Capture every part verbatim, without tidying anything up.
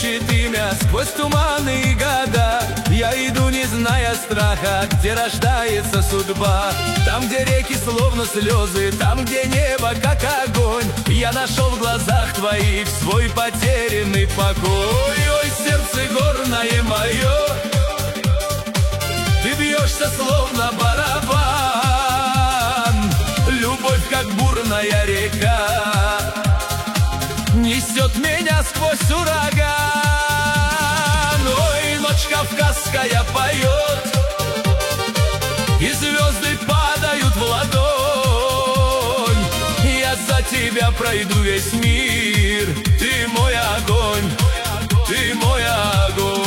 шепчет имя сквозь туманы и года. Я иду, не зная страха, где рождается судьба. Там, где реки словно слезы, там, где небо как огонь. Я нашел в глазах твоих свой потерянный покой. Ой, сердце горное мое, ты бьешься словно барабан. Любовь, как бурная река, несет меня сквозь ураган. Ой, ночь кавказская поет, и звезды падают в ладонь. Я за тебя пройду весь мир, ты мой огонь, ты мой огонь.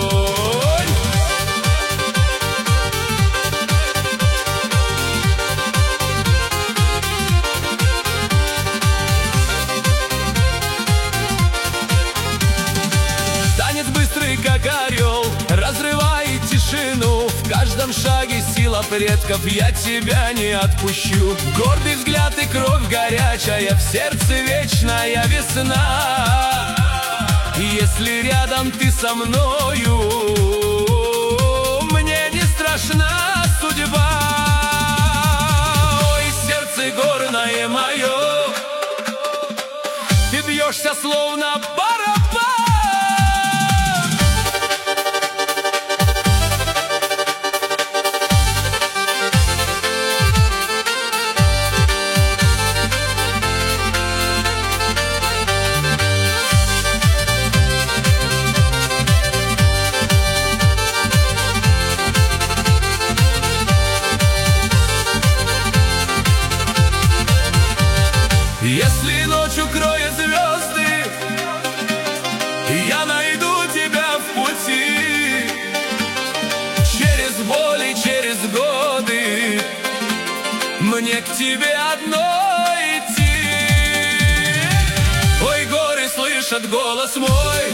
Танец быстрый, как орел, разрывает тишину. В каждом шаге сила предков, я тебя не отпущу. Гордый взгляд и кровь горячая, в сердце вечная весна. Если рядом ты со мною, мне не страшна судьба. Ой, сердце горное мое, ты бьешься словно барабан. Если ночь укроет звезды, я найду тебя в пути. Через боль и через годы мне к тебе одной идти. Ой, горы слышат голос мой,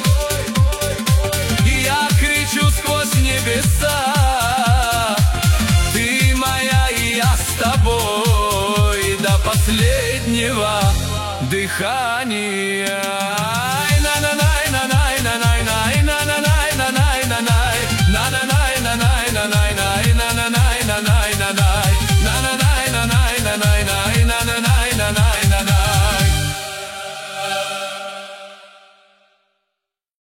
я кричу сквозь небеса. Ты моя, и я с тобой до последнего дыхания.